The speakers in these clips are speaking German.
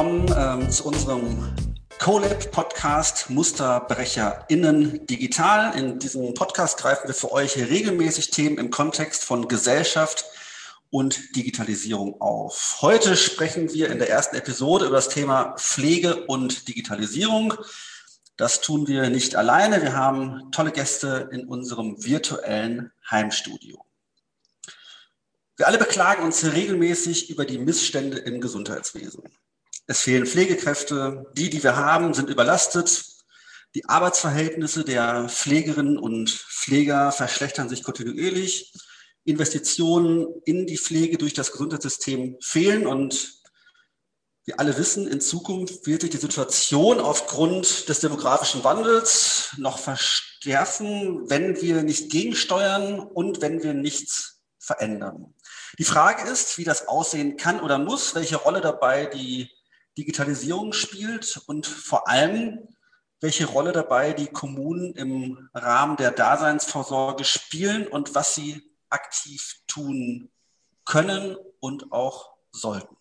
willkommen zu unserem CoLab-Podcast MusterbrecherInnen digital. In diesem Podcast greifen wir für euch regelmäßig Themen im Kontext von Gesellschaft und Digitalisierung auf. Heute sprechen wir in der ersten Episode über das Thema Pflege und Digitalisierung. Das tun wir nicht alleine. Wir haben tolle Gäste in unserem virtuellen Heimstudio. Wir alle beklagen uns regelmäßig über die Missstände im Gesundheitswesen. Es fehlen Pflegekräfte, die wir haben, sind überlastet. Die Arbeitsverhältnisse der Pflegerinnen und Pfleger verschlechtern sich kontinuierlich. Investitionen in die Pflege durch das Gesundheitssystem fehlen und wir alle wissen, in Zukunft wird sich die Situation aufgrund des demografischen Wandels noch verstärken, wenn wir nicht gegensteuern und wenn wir nichts verändern. Die Frage ist, wie das aussehen kann oder muss, welche Rolle dabei die Digitalisierung spielt und vor allem, welche Rolle dabei die Kommunen im Rahmen der Daseinsvorsorge spielen und was sie aktiv tun können und auch sollten.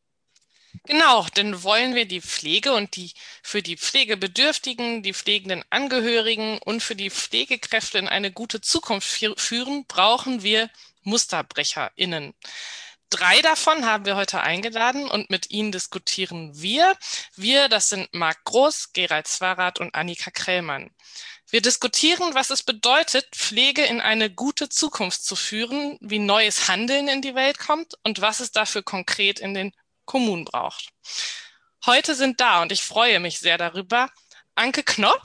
Genau, denn wollen wir die Pflege und die für die Pflegebedürftigen, die pflegenden Angehörigen und für die Pflegekräfte in eine gute Zukunft führen, brauchen wir MusterbrecherInnen. 3 davon haben wir heute eingeladen und mit ihnen diskutieren wir. Das sind Marc Groß, Gerald Zwarath und Annika Krellmann. Wir diskutieren, was es bedeutet, Pflege in eine gute Zukunft zu führen, wie neues Handeln in die Welt kommt und was es dafür konkret in den Kommunen braucht. Heute sind da, und ich freue mich sehr darüber, Anke Knopp.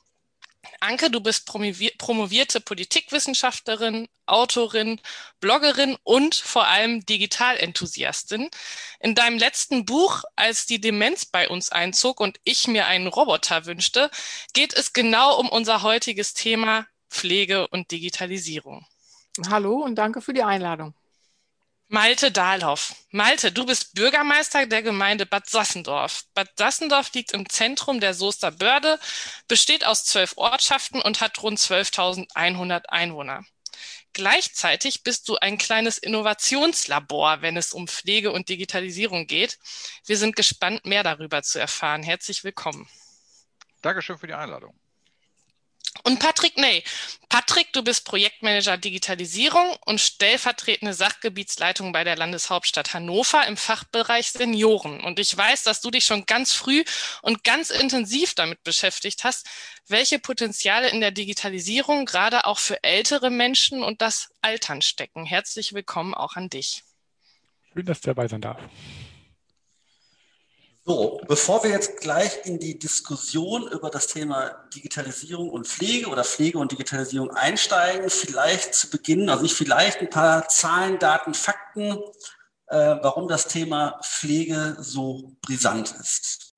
Anke, du bist promovierte Politikwissenschaftlerin, Autorin, Bloggerin und vor allem Digitalenthusiastin. In deinem letzten Buch, als die Demenz bei uns einzog und ich mir einen Roboter wünschte, geht es genau um unser heutiges Thema Pflege und Digitalisierung. Hallo und danke für die Einladung. Malte Dahlhoff. Malte, du bist Bürgermeister der Gemeinde Bad Sassendorf. Bad Sassendorf liegt im Zentrum der Soester Börde, besteht aus 12 Ortschaften und hat rund 12.100 Einwohner. Gleichzeitig bist du ein kleines Innovationslabor, wenn es um Pflege und Digitalisierung geht. Wir sind gespannt, mehr darüber zu erfahren. Herzlich willkommen. Dankeschön für die Einladung. Und Patrick Ney. Patrick, du bist Projektmanager Digitalisierung und stellvertretende Sachgebietsleitung bei der Landeshauptstadt Hannover im Fachbereich Senioren. Und ich weiß, dass du dich schon ganz früh und ganz intensiv damit beschäftigt hast, welche Potenziale in der Digitalisierung gerade auch für ältere Menschen und das Altern stecken. Herzlich willkommen auch an dich. Schön, dass ich dabei sein darf. So, bevor wir jetzt gleich in die Diskussion über das Thema Digitalisierung und Pflege oder Pflege und Digitalisierung einsteigen, vielleicht zu Beginn, also nicht vielleicht, ein paar Zahlen, Daten, Fakten, warum das Thema Pflege so brisant ist.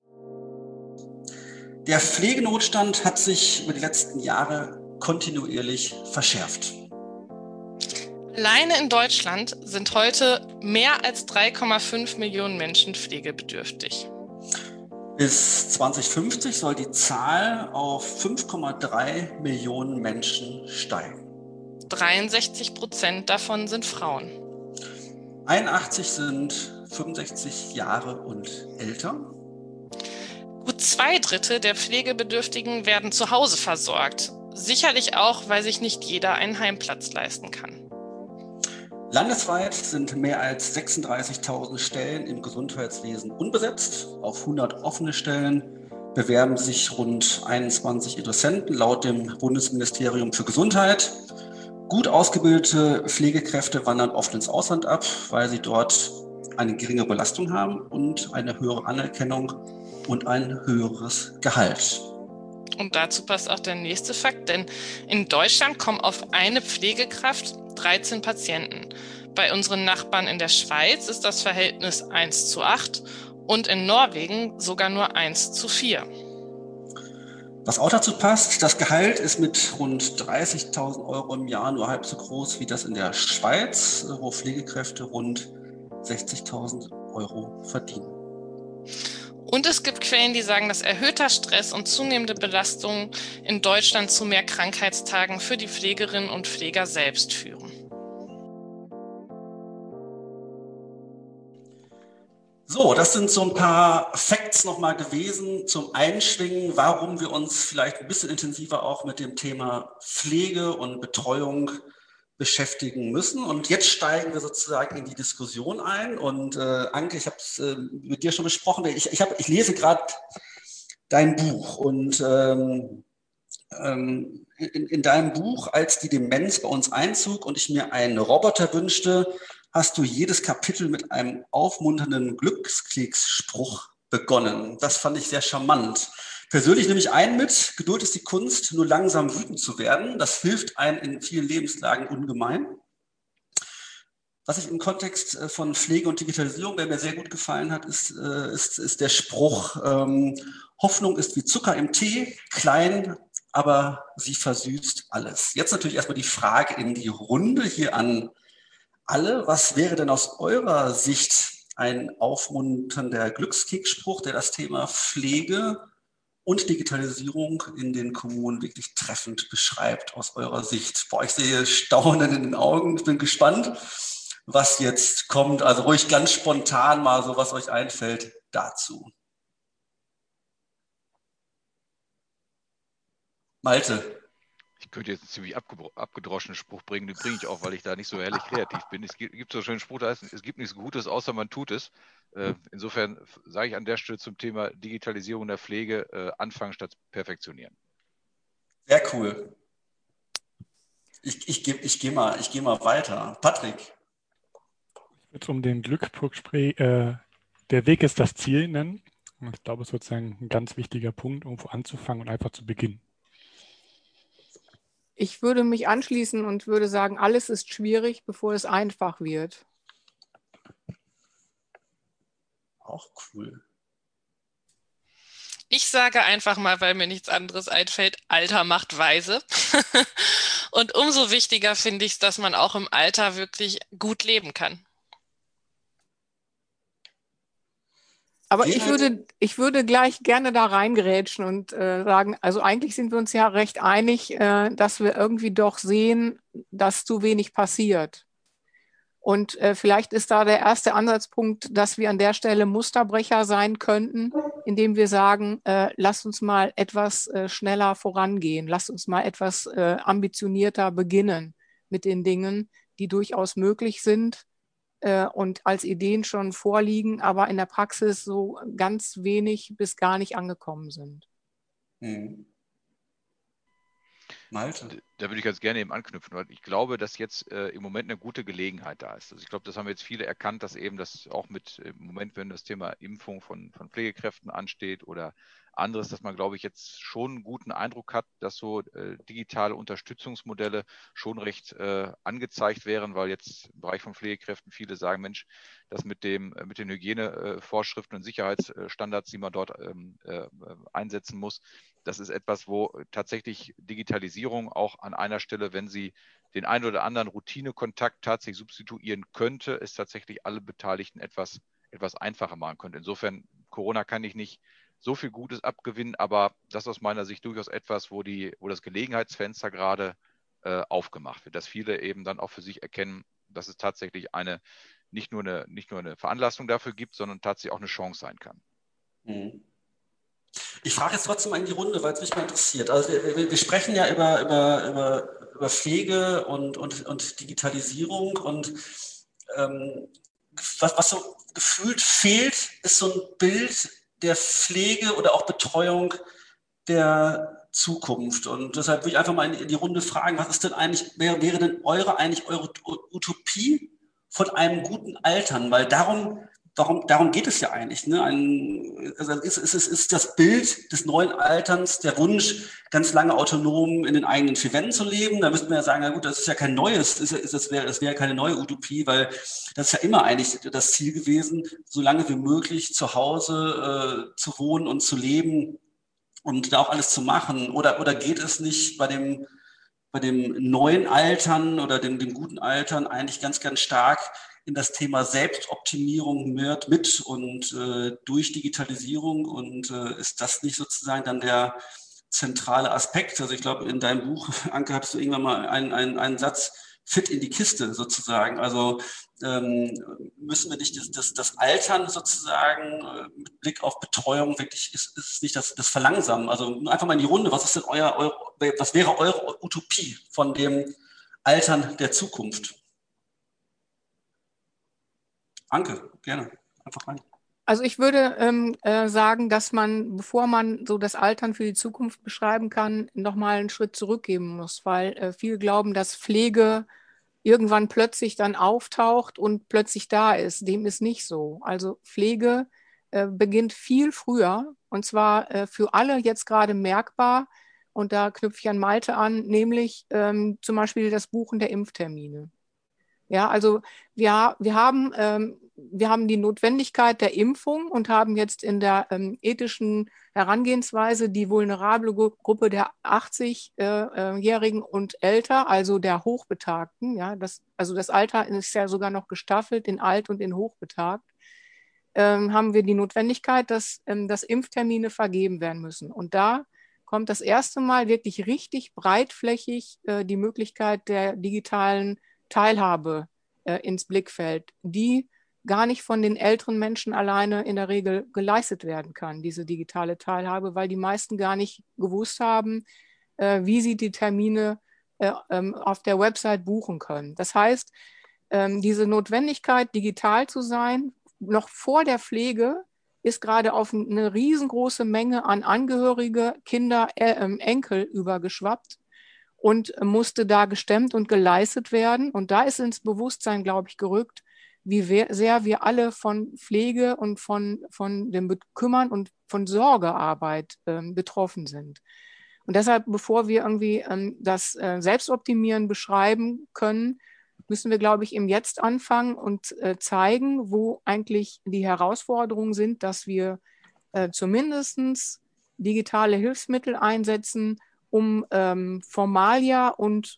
Der Pflegenotstand hat sich über die letzten Jahre kontinuierlich verschärft. Alleine in Deutschland sind heute mehr als 3,5 Millionen Menschen pflegebedürftig. Bis 2050 soll die Zahl auf 5,3 Millionen Menschen steigen. 63% davon sind Frauen. 81 sind 65 Jahre und älter. Gut 2/3 der Pflegebedürftigen werden zu Hause versorgt. Sicherlich auch, weil sich nicht jeder einen Heimplatz leisten kann. Landesweit sind mehr als 36.000 Stellen im Gesundheitswesen unbesetzt. Auf 100 offene Stellen bewerben sich rund 21 Interessenten laut dem Bundesministerium für Gesundheit. Gut ausgebildete Pflegekräfte wandern oft ins Ausland ab, weil sie dort eine geringe Belastung haben und eine höhere Anerkennung und ein höheres Gehalt. Und dazu passt auch der nächste Fakt, denn in Deutschland kommen auf eine Pflegekraft 13 Patienten. Bei unseren Nachbarn in der Schweiz ist das Verhältnis 1:8 und in Norwegen sogar nur 1:4. Was auch dazu passt, das Gehalt ist mit rund 30.000 Euro im Jahr nur halb so groß wie das in der Schweiz, wo Pflegekräfte rund 60.000 Euro verdienen. Und es gibt Quellen, die sagen, dass erhöhter Stress und zunehmende Belastungen in Deutschland zu mehr Krankheitstagen für die Pflegerinnen und Pfleger selbst führen. So, das sind so ein paar Facts nochmal gewesen zum Einschwingen, warum wir uns vielleicht ein bisschen intensiver auch mit dem Thema Pflege und Betreuung beschäftigen müssen. Und jetzt steigen wir sozusagen in die Diskussion ein. Und Anke, ich habe es mit dir schon besprochen. Ich lese gerade dein Buch und in deinem Buch, als die Demenz bei uns einzog und ich mir einen Roboter wünschte, hast du jedes Kapitel mit einem aufmunternden Glückskeksspruch begonnen. Das fand ich sehr charmant. Persönlich nehme ich einen mit: Geduld ist die Kunst, nur langsam wütend zu werden. Das hilft einem in vielen Lebenslagen ungemein. Was ich im Kontext von Pflege und Digitalisierung, der mir sehr gut gefallen hat, ist der Spruch: Hoffnung ist wie Zucker im Tee, klein, aber sie versüßt alles. Jetzt natürlich erstmal die Frage in die Runde hier an alle. Was wäre denn aus eurer Sicht ein aufmunternder Glückskeksspruch, der das Thema Pflege und Digitalisierung in den Kommunen wirklich treffend beschreibt aus eurer Sicht? Boah, ich sehe Staunen in den Augen. Ich bin gespannt, was jetzt kommt. Also ruhig ganz spontan mal so, was euch einfällt dazu. Malte. Ich könnte jetzt einen ziemlich abgedroschenen Spruch bringen, den bringe ich auch, weil ich da nicht so herrlich kreativ bin. Es gibt so einen schönen Spruch, der heißt, es gibt nichts Gutes, außer man tut es. Insofern sage ich an der Stelle zum Thema Digitalisierung der Pflege, anfangen statt perfektionieren. Sehr cool. Ich geh mal weiter. Patrick. Ich würde es um den Glücksspruch der Weg ist das Ziel nennen. Und ich glaube, es ist sozusagen ein ganz wichtiger Punkt, irgendwo anzufangen und einfach zu beginnen. Ich würde mich anschließen und würde sagen, alles ist schwierig, bevor es einfach wird. Auch cool. Ich sage einfach mal, weil mir nichts anderes einfällt, Alter macht weise. Und umso wichtiger finde ich es, dass man auch im Alter wirklich gut leben kann. Aber ich würde gleich gerne da reingrätschen und sagen, also eigentlich sind wir uns ja recht einig, dass wir irgendwie doch sehen, dass zu wenig passiert. Und vielleicht ist da der erste Ansatzpunkt, dass wir an der Stelle Musterbrecher sein könnten, indem wir sagen, lasst uns mal etwas schneller vorangehen, lasst uns mal etwas ambitionierter beginnen mit den Dingen, die durchaus möglich sind und als Ideen schon vorliegen, aber in der Praxis so ganz wenig bis gar nicht angekommen sind. Hm. Malte. Da würde ich ganz gerne eben anknüpfen, weil ich glaube, dass jetzt im Moment eine gute Gelegenheit da ist. Also ich glaube, das haben jetzt viele erkannt, dass eben das auch mit im Moment, wenn das Thema Impfung von Pflegekräften ansteht oder anderes, dass man, glaube ich, jetzt schon einen guten Eindruck hat, dass so digitale Unterstützungsmodelle schon recht angezeigt wären, weil jetzt im Bereich von Pflegekräften viele sagen, Mensch, das mit den Hygienevorschriften und Sicherheitsstandards, die man dort einsetzen muss, das ist etwas, wo tatsächlich Digitalisierung auch an einer Stelle, wenn sie den einen oder anderen Routinekontakt tatsächlich substituieren könnte, es tatsächlich alle Beteiligten etwas einfacher machen könnte. Insofern, Corona kann ich nicht so viel Gutes abgewinnen, aber das ist aus meiner Sicht durchaus etwas, wo das Gelegenheitsfenster gerade aufgemacht wird, dass viele eben dann auch für sich erkennen, dass es tatsächlich nicht nur eine Veranlassung dafür gibt, sondern tatsächlich auch eine Chance sein kann. Mhm. Ich frage jetzt trotzdem mal in die Runde, weil es mich mal interessiert. Also wir sprechen ja über Pflege und Digitalisierung und was so gefühlt fehlt, ist so ein Bild der Pflege oder auch Betreuung der Zukunft. Und deshalb würde ich einfach mal in die Runde fragen, was ist denn wäre denn eure Utopie von einem guten Altern? Weil darum geht es ja eigentlich. Ne? Es ist das Bild des neuen Alterns, der Wunsch, ganz lange autonom in den eigenen vier Wänden zu leben. Da müsste man ja sagen, na gut, das ist ja kein neues, das wäre keine neue Utopie, weil das ist ja immer eigentlich das Ziel gewesen, so lange wie möglich zu Hause zu wohnen und zu leben und da auch alles zu machen. Oder geht es nicht bei dem neuen Altern oder dem guten Altern eigentlich ganz, ganz stark in das Thema Selbstoptimierung mit und durch Digitalisierung und ist das nicht sozusagen dann der zentrale Aspekt? Also ich glaube, in deinem Buch, Anke, hattest du irgendwann mal einen Satz fit in die Kiste sozusagen. Also müssen wir nicht das Altern sozusagen mit Blick auf Betreuung wirklich, ist nicht das Verlangsamen. Also einfach mal in die Runde, was ist denn was wäre eure Utopie von dem Altern der Zukunft? Anke, gerne. Einfach rein. Also ich würde sagen, dass man, bevor man so das Altern für die Zukunft beschreiben kann, nochmal einen Schritt zurückgeben muss, weil viele glauben, dass Pflege irgendwann plötzlich dann auftaucht und plötzlich da ist. Dem ist nicht so. Also Pflege beginnt viel früher und zwar für alle jetzt gerade merkbar. Und da knüpfe ich an Malte an, nämlich zum Beispiel das Buchen der Impftermine. Ja, also wir haben die Notwendigkeit der Impfung und haben jetzt in der ethischen Herangehensweise die vulnerable Gruppe der 80-Jährigen und älter, also der Hochbetagten. Ja, also das Alter ist ja sogar noch gestaffelt in alt und in hochbetagt. Haben wir die Notwendigkeit, dass Impftermine vergeben werden müssen. Und da kommt das erste Mal wirklich richtig breitflächig die Möglichkeit der digitalen Teilhabe ins Blickfeld, die gar nicht von den älteren Menschen alleine in der Regel geleistet werden kann, diese digitale Teilhabe, weil die meisten gar nicht gewusst haben, wie sie die Termine auf der Website buchen können. Das heißt, diese Notwendigkeit, digital zu sein, noch vor der Pflege, ist gerade auf eine riesengroße Menge an Angehörige, Kinder, Enkel übergeschwappt und musste da gestemmt und geleistet werden. Und da ist ins Bewusstsein, glaube ich, gerückt, wie sehr wir alle von Pflege und von dem Bekümmern und von Sorgearbeit betroffen sind. Und deshalb, bevor wir irgendwie das Selbstoptimieren beschreiben können, müssen wir, glaube ich, im Jetzt anfangen und zeigen, wo eigentlich die Herausforderungen sind, dass wir zumindest digitale Hilfsmittel einsetzen, um Formalia und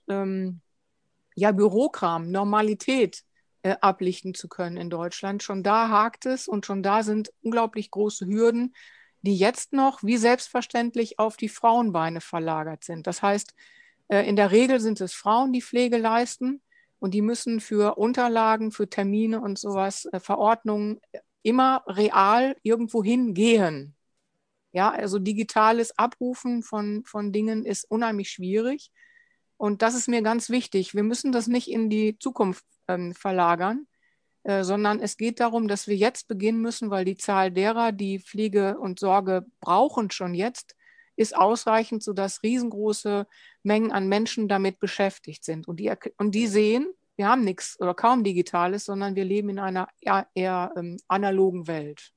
Bürokram, Normalität ablichten zu können in Deutschland. Schon da hakt es und schon da sind unglaublich große Hürden, die jetzt noch wie selbstverständlich auf die Frauenbeine verlagert sind. Das heißt, in der Regel sind es Frauen, die Pflege leisten und die müssen für Unterlagen, für Termine und sowas, Verordnungen immer real irgendwo hingehen. Ja, also digitales Abrufen von Dingen ist unheimlich schwierig. Und das ist mir ganz wichtig. Wir müssen das nicht in die Zukunft verlagern, sondern es geht darum, dass wir jetzt beginnen müssen, weil die Zahl derer, die Pflege und Sorge brauchen, schon jetzt, ist ausreichend, sodass riesengroße Mengen an Menschen damit beschäftigt sind. Und die sehen, wir haben nichts oder kaum Digitales, sondern wir leben in einer eher analogen Welt.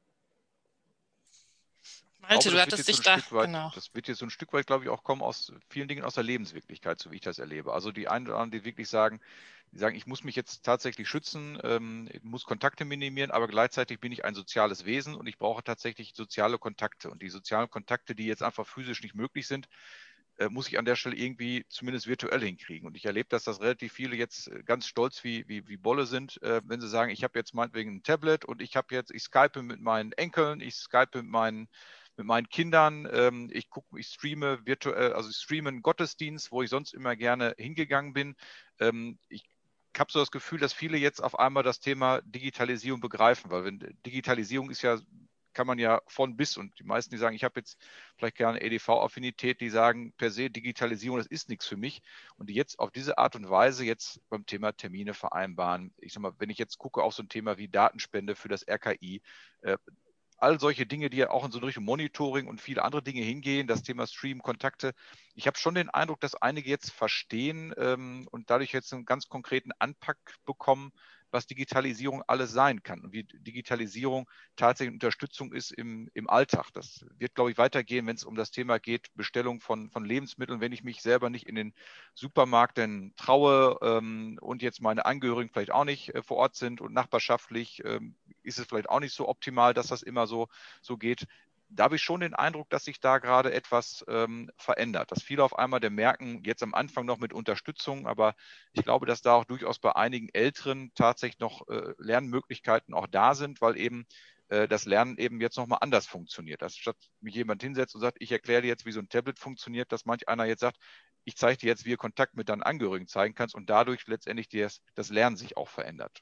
Malte, du hattest dich da, genau. Das wird jetzt so ein Stück weit, glaube ich, auch kommen aus vielen Dingen aus der Lebenswirklichkeit, so wie ich das erlebe. Also die einen oder anderen, die wirklich sagen, ich muss mich jetzt tatsächlich schützen, ich muss Kontakte minimieren, aber gleichzeitig bin ich ein soziales Wesen und ich brauche tatsächlich soziale Kontakte. Und die sozialen Kontakte, die jetzt einfach physisch nicht möglich sind, muss ich an der Stelle irgendwie zumindest virtuell hinkriegen. Und ich erlebe, dass das relativ viele jetzt ganz stolz wie Bolle sind, wenn sie sagen, ich habe jetzt meinetwegen ein Tablet und ich skype mit meinen Enkeln, ich skype mit meinen Kindern, ich streame virtuell, also ich streame einen Gottesdienst, wo ich sonst immer gerne hingegangen bin. Ich habe so das Gefühl, dass viele jetzt auf einmal das Thema Digitalisierung begreifen, weil Digitalisierung ist ja, kann man ja von bis, und die meisten, die sagen, ich habe jetzt vielleicht gerne EDV-Affinität, die sagen per se, Digitalisierung, das ist nichts für mich, und die jetzt auf diese Art und Weise jetzt beim Thema Termine vereinbaren. Ich sag mal, wenn ich jetzt gucke auf so ein Thema wie Datenspende für das RKI, all solche Dinge, die ja auch in so Richtung Monitoring und viele andere Dinge hingehen, das Thema Stream, Kontakte. Ich habe schon den Eindruck, dass einige jetzt verstehen und dadurch jetzt einen ganz konkreten Anpack bekommen, was Digitalisierung alles sein kann und wie Digitalisierung tatsächlich Unterstützung ist im Alltag. Das wird, glaube ich, weitergehen, wenn es um das Thema geht, Bestellung von Lebensmitteln, wenn ich mich selber nicht in den Supermarkt denn traue und jetzt meine Angehörigen vielleicht auch nicht vor Ort sind und nachbarschaftlich ist es vielleicht auch nicht so optimal, dass das immer so geht. Da habe ich schon den Eindruck, dass sich da gerade etwas verändert, dass viele auf einmal merken, jetzt am Anfang noch mit Unterstützung, aber ich glaube, dass da auch durchaus bei einigen Älteren tatsächlich noch Lernmöglichkeiten auch da sind, weil eben das Lernen eben jetzt nochmal anders funktioniert. Dass statt mich jemand hinsetzt und sagt, ich erkläre dir jetzt, wie so ein Tablet funktioniert, dass manch einer jetzt sagt, ich zeige dir jetzt, wie du Kontakt mit deinen Angehörigen zeigen kannst und dadurch letztendlich das Lernen sich auch verändert.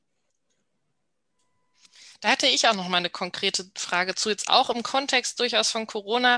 Da hätte ich auch noch mal eine konkrete Frage zu, jetzt auch im Kontext durchaus von Corona.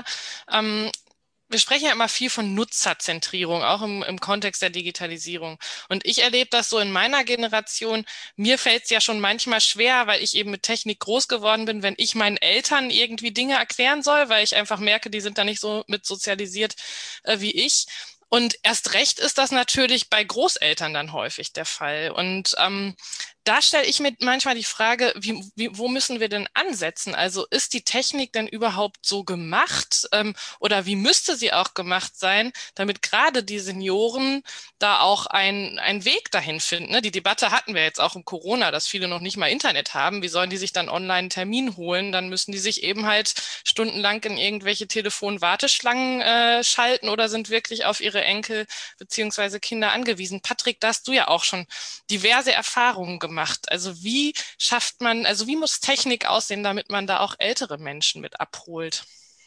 Wir sprechen ja immer viel von Nutzerzentrierung, auch im Kontext der Digitalisierung. Und ich erlebe das so in meiner Generation. Mir fällt es ja schon manchmal schwer, weil ich eben mit Technik groß geworden bin, wenn ich meinen Eltern irgendwie Dinge erklären soll, weil ich einfach merke, die sind da nicht so mit sozialisiert wie ich. Und erst recht ist das natürlich bei Großeltern dann häufig der Fall. Und da stelle ich mir manchmal die Frage, wo müssen wir denn ansetzen? Also ist die Technik denn überhaupt so gemacht oder wie müsste sie auch gemacht sein, damit gerade die Senioren da auch einen Weg dahin finden? Ne? Die Debatte hatten wir jetzt auch im Corona, dass viele noch nicht mal Internet haben. Wie sollen die sich dann online einen Termin holen? Dann müssen die sich eben halt stundenlang in irgendwelche Telefon-Warteschlangen schalten oder sind wirklich auf ihre Enkel beziehungsweise Kinder angewiesen. Patrick, da hast du ja auch schon diverse Erfahrungen gemacht. Also wie schafft man, also wie muss Technik aussehen, damit man da auch ältere Menschen mit abholt?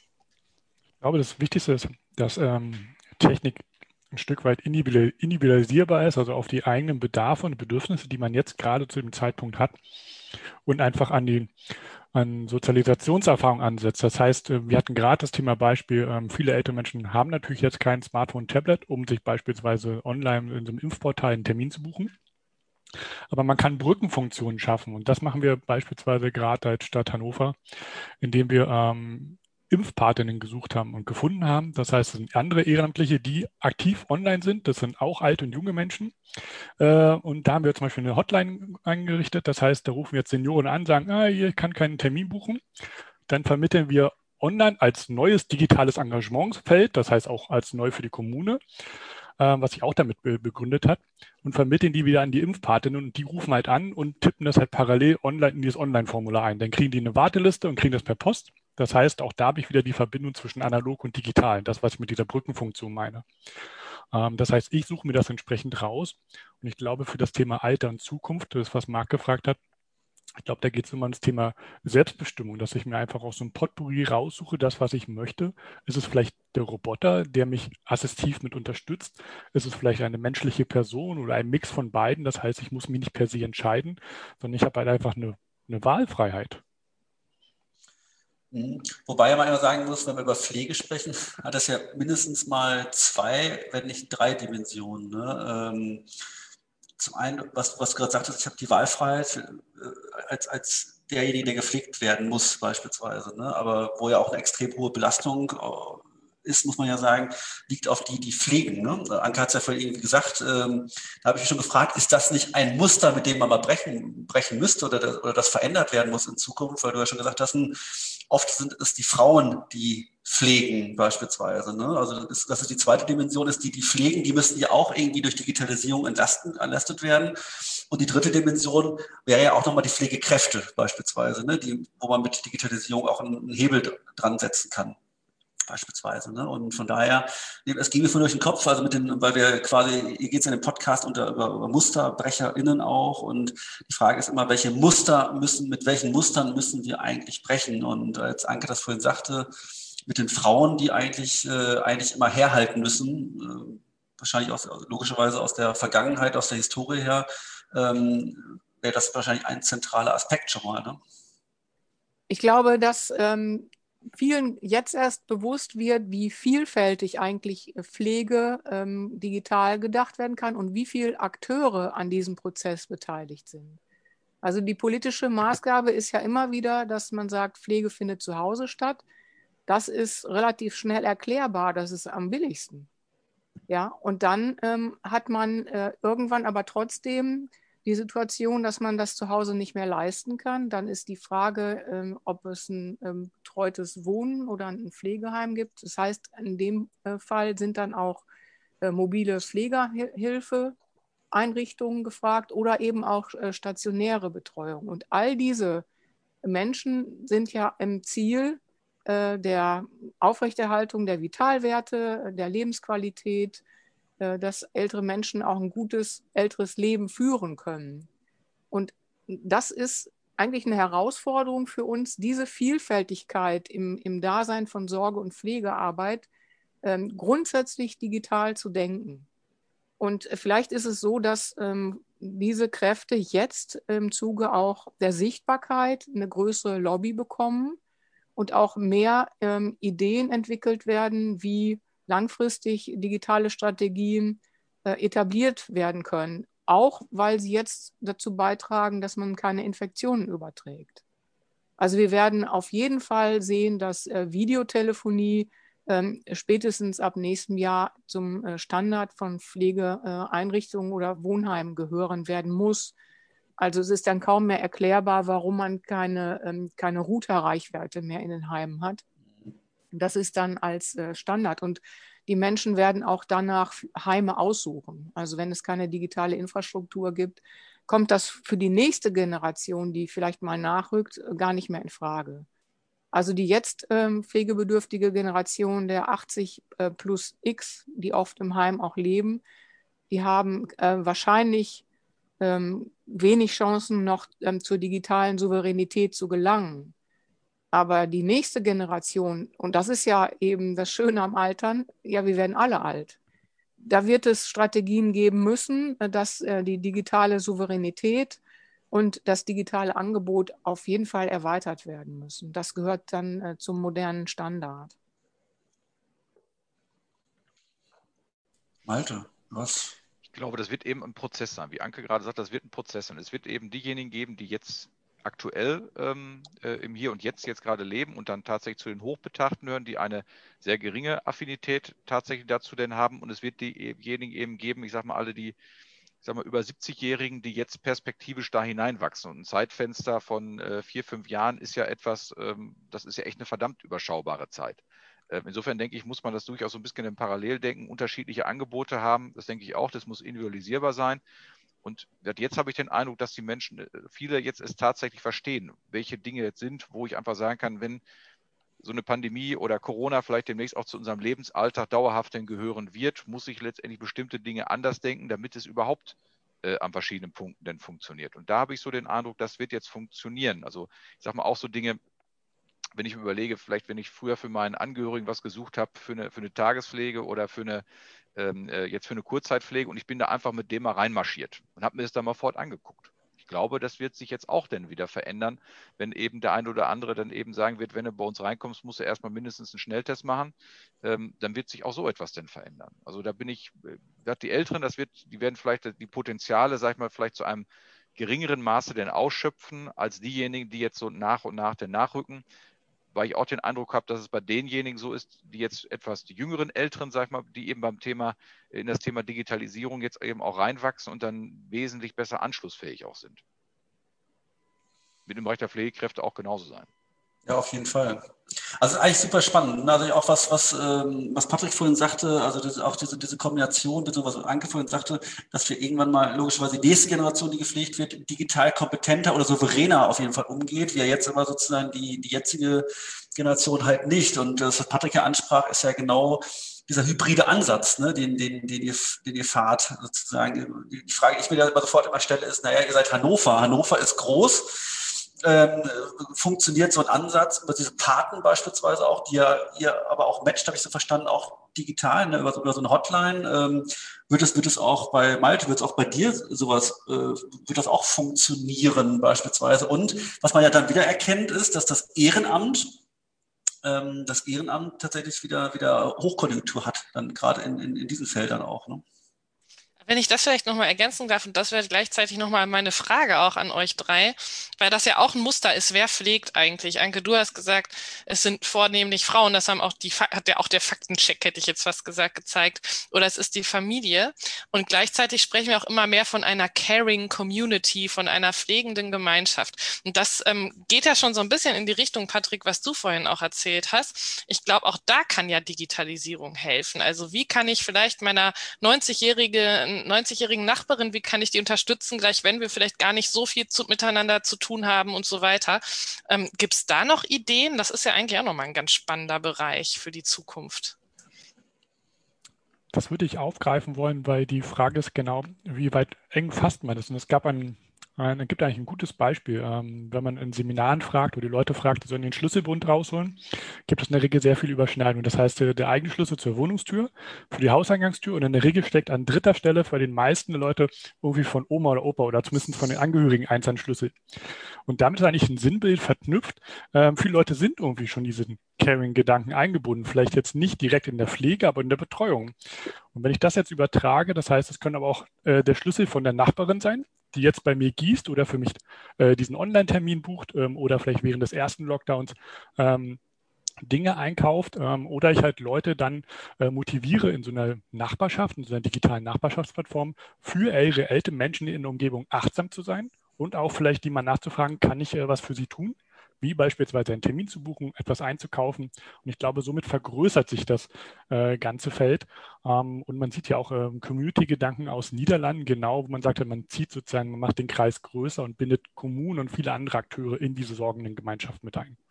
Ich glaube, das Wichtigste ist, dass Technik ein Stück weit individualisierbar ist, also auf die eigenen Bedarfe und Bedürfnisse, die man jetzt gerade zu dem Zeitpunkt hat und einfach an Sozialisationserfahrung ansetzt. Das heißt, wir hatten gerade das Thema Beispiel, viele ältere Menschen haben natürlich jetzt kein Smartphone, Tablet, um sich beispielsweise online in so einem Impfportal einen Termin zu buchen. Aber man kann Brückenfunktionen schaffen und das machen wir beispielsweise gerade als Stadt Hannover, indem wir Impfpatinnen gesucht haben und gefunden haben. Das heißt, es sind andere Ehrenamtliche, die aktiv online sind. Das sind auch alte und junge Menschen. Und da haben wir zum Beispiel eine Hotline eingerichtet. Das heißt, da rufen jetzt Senioren an, sagen, ich kann keinen Termin buchen. Dann vermitteln wir online als neues digitales Engagementsfeld, das heißt auch als neu für die Kommune, was sich auch damit begründet hat, und vermitteln die wieder an die Impfpatinnen und die rufen halt an und tippen das halt parallel online in dieses Online-Formular ein. Dann kriegen die eine Warteliste und kriegen das per Post. Das heißt, auch da habe ich wieder die Verbindung zwischen analog und digital, das, was ich mit dieser Brückenfunktion meine. Das heißt, ich suche mir das entsprechend raus und ich glaube, für das Thema Alter und Zukunft, das, was Marc gefragt hat, ich glaube, da geht es immer um das Thema Selbstbestimmung, dass ich mir einfach aus so einem Potpourri raussuche, das, was ich möchte. Ist es vielleicht der Roboter, der mich assistiv mit unterstützt? Ist es vielleicht eine menschliche Person oder ein Mix von beiden? Das heißt, ich muss mich nicht per se entscheiden, sondern ich habe halt einfach eine Wahlfreiheit. Wobei man immer sagen muss, wenn wir über Pflege sprechen, hat das ja mindestens mal 2, wenn nicht 3 Dimensionen. Ne? Zum einen, was du gerade sagtest, ich habe die Wahlfreiheit als derjenige, der gepflegt werden muss beispielsweise, ne? Aber wo ja auch eine extrem hohe Belastung ist, muss man ja sagen, liegt auf die pflegen. Ne? Anke hat es ja vorhin gesagt, da habe ich mich schon gefragt, ist das nicht ein Muster, mit dem man mal brechen müsste oder das verändert werden muss in Zukunft, weil du ja schon gesagt hast, oft sind es die Frauen, die pflegen beispielsweise. Ne? Also das ist die zweite Dimension, ist die pflegen, die müssen ja auch irgendwie durch Digitalisierung entlastet werden. Und die dritte Dimension wäre ja auch nochmal die Pflegekräfte beispielsweise, ne? Wo man mit Digitalisierung auch einen Hebel dran setzen kann. Beispielsweise. Ne? Und von daher, es ging mir von durch den Kopf, also weil wir quasi, hier geht es in dem Podcast über MusterbrecherInnen auch und die Frage ist immer, mit welchen Mustern müssen wir eigentlich brechen? Und als Anke das vorhin sagte, mit den Frauen, die eigentlich immer herhalten müssen, wahrscheinlich logischerweise aus der Vergangenheit, aus der Historie her, wäre das wahrscheinlich ein zentraler Aspekt schon mal. Ne? Ich glaube, dass vielen jetzt erst bewusst wird, wie vielfältig eigentlich Pflege digital gedacht werden kann und wie viele Akteure an diesem Prozess beteiligt sind. Also die politische Maßgabe ist ja immer wieder, dass man sagt, Pflege findet zu Hause statt. Das ist relativ schnell erklärbar, das ist am billigsten. Ja, und dann hat man irgendwann aber trotzdem die Situation, dass man das zu Hause nicht mehr leisten kann. Dann ist die Frage, ob es ein betreutes Wohnen oder ein Pflegeheim gibt. Das heißt, in dem Fall sind dann auch mobile Pflegehilfeeinrichtungen gefragt oder eben auch stationäre Betreuung. Und all diese Menschen sind ja im Ziel der Aufrechterhaltung der Vitalwerte, der Lebensqualität, dass ältere Menschen auch ein gutes, älteres Leben führen können. Und das ist eigentlich eine Herausforderung für uns, diese Vielfältigkeit im Dasein von Sorge- und Pflegearbeit grundsätzlich digital zu denken. Und vielleicht ist es so, dass diese Kräfte jetzt im Zuge auch der Sichtbarkeit eine größere Lobby bekommen und auch mehr Ideen entwickelt werden, wie langfristig digitale Strategien etabliert werden können, auch weil sie jetzt dazu beitragen, dass man keine Infektionen überträgt. Also wir werden auf jeden Fall sehen, dass Videotelefonie spätestens ab nächstem Jahr zum Standard von Pflegeeinrichtungen oder Wohnheimen gehören werden muss. Also es ist dann kaum mehr erklärbar, warum man keine Router-Reichweite mehr in den Heimen hat. Das ist dann als Standard. Und die Menschen werden auch danach Heime aussuchen. Also wenn es keine digitale Infrastruktur gibt, kommt das für die nächste Generation, die vielleicht mal nachrückt, gar nicht mehr in Frage. Also die jetzt pflegebedürftige Generation der 80 plus X, die oft im Heim auch leben, die haben wahrscheinlich wenig Chancen, noch zur digitalen Souveränität zu gelangen. Aber die nächste Generation, und das ist ja eben das Schöne am Altern, ja, wir werden alle alt. Da wird es Strategien geben müssen, dass die digitale Souveränität und das digitale Angebot auf jeden Fall erweitert werden müssen. Das gehört dann zum modernen Standard. Malte, was? Ich glaube, das wird eben ein Prozess sein. Wie Anke gerade sagt, das wird ein Prozess sein. Es wird eben diejenigen geben, die jetzt aktuell im Hier und Jetzt gerade leben und dann tatsächlich zu den Hochbetagten hören, die eine sehr geringe Affinität tatsächlich dazu denn haben. Und es wird diejenigen eben geben, ich sage mal alle die, ich sag mal, über 70-Jährigen, die jetzt perspektivisch da hineinwachsen. Und ein Zeitfenster von 4, 5 Jahren ist ja etwas, das ist ja echt eine verdammt überschaubare Zeit. Insofern denke ich, muss man das durchaus so ein bisschen im Paralleldenken, unterschiedliche Angebote haben. Das denke ich auch, das muss individualisierbar sein. Und jetzt habe ich den Eindruck, dass die Menschen, viele jetzt es tatsächlich verstehen, welche Dinge jetzt sind, wo ich einfach sagen kann, wenn so eine Pandemie oder Corona vielleicht demnächst auch zu unserem Lebensalltag dauerhaft denn gehören wird, muss ich letztendlich bestimmte Dinge anders denken, damit es überhaupt an verschiedenen Punkten denn funktioniert. Und da habe ich so den Eindruck, das wird jetzt funktionieren. Also ich sage mal auch so Dinge, wenn ich mir überlege, vielleicht wenn ich früher für meinen Angehörigen was gesucht habe, für eine Tagespflege oder jetzt für eine Kurzzeitpflege und ich bin da einfach mit dem mal reinmarschiert und habe mir das dann mal fort angeguckt. Ich glaube, das wird sich jetzt auch dann wieder verändern, wenn eben der eine oder andere dann eben sagen wird, wenn du bei uns reinkommst, musst du erstmal mindestens einen Schnelltest machen, dann wird sich auch so etwas denn verändern. Also da bin ich, die Älteren, die werden vielleicht die Potenziale, sag ich mal, vielleicht zu einem geringeren Maße denn ausschöpfen als diejenigen, die jetzt so nach und nach denn nachrücken, weil ich auch den Eindruck habe, dass es bei denjenigen so ist, die jetzt etwas die jüngeren Älteren, sag ich mal, die eben in das Thema Digitalisierung jetzt eben auch reinwachsen und dann wesentlich besser anschlussfähig auch sind. Wird im Bereich der Pflegekräfte auch genauso sein. Ja, auf jeden Fall. Also eigentlich super spannend. Also auch was Patrick vorhin sagte, also diese Kombination, was Anke vorhin sagte, dass wir irgendwann mal logischerweise die nächste Generation, die gepflegt wird, digital kompetenter oder souveräner auf jeden Fall umgeht, wie ja jetzt immer sozusagen die jetzige Generation halt nicht. Und das, was Patrick ja ansprach, ist ja genau dieser hybride Ansatz, ne, den ihr fahrt, sozusagen. Die Frage, die ich mir da sofort immer stelle, ist, naja, ihr seid Hannover. Hannover ist groß. Funktioniert so ein Ansatz über diese Paten beispielsweise auch, die ja ihr aber auch matcht, habe ich so verstanden, auch digital, ne, über so eine Hotline. Wird es auch bei Malte, wird es auch bei dir sowas, wird das auch funktionieren beispielsweise? Und was man ja dann wieder erkennt, ist, dass das Ehrenamt tatsächlich wieder Hochkonjunktur hat, dann gerade in diesen Feldern auch. Ne? Wenn ich das vielleicht nochmal ergänzen darf, und das wäre gleichzeitig nochmal meine Frage auch an euch drei, weil das ja auch ein Muster ist, wer pflegt eigentlich? Anke, du hast gesagt, es sind vornehmlich Frauen, das haben hat ja auch der Faktencheck, hätte ich jetzt fast gesagt, gezeigt, oder es ist die Familie. Und gleichzeitig sprechen wir auch immer mehr von einer caring Community, von einer pflegenden Gemeinschaft. Und das geht ja schon so ein bisschen in die Richtung, Patrick, was du vorhin auch erzählt hast. Ich glaube, auch da kann ja Digitalisierung helfen. Also wie kann ich vielleicht meiner 90-jährigen Nachbarin, wie kann ich die unterstützen, gleich wenn wir vielleicht gar nicht so viel miteinander zu tun haben und so weiter. Gibt es da noch Ideen? Das ist ja eigentlich auch nochmal ein ganz spannender Bereich für die Zukunft. Das würde ich aufgreifen wollen, weil die Frage ist genau, wie weit eng fasst man das? Und es gab ein Es gibt eigentlich ein gutes Beispiel. Wenn man in Seminaren fragt oder die Leute fragt, die sollen den Schlüsselbund rausholen, gibt es in der Regel sehr viel Überschneidung. Das heißt, der eigene Schlüssel zur Wohnungstür, für die Hauseingangstür und in der Regel steckt an dritter Stelle für den meisten Leute irgendwie von Oma oder Opa oder zumindest von den Angehörigen eins an Schlüssel. Und damit ist eigentlich ein Sinnbild verknüpft. Viele Leute sind irgendwie schon diesen Caring-Gedanken eingebunden. Vielleicht jetzt nicht direkt in der Pflege, aber in der Betreuung. Und wenn ich das jetzt übertrage, das heißt, es können aber auch der Schlüssel von der Nachbarin sein, die jetzt bei mir gießt oder für mich diesen Online-Termin bucht oder vielleicht während des ersten Lockdowns Dinge einkauft oder ich halt Leute dann motiviere in so einer Nachbarschaft, in so einer digitalen Nachbarschaftsplattform für ihre älteren Menschen in der Umgebung achtsam zu sein und auch vielleicht die mal nachzufragen, kann ich was für sie tun? Wie beispielsweise einen Termin zu buchen, etwas einzukaufen. Und ich glaube, somit vergrößert sich das ganze Feld. Und man sieht ja auch Community-Gedanken aus Niederlanden, genau, wo man sagt, man zieht sozusagen, man macht den Kreis größer und bindet Kommunen und viele andere Akteure in diese sorgenden Gemeinschaften mit ein.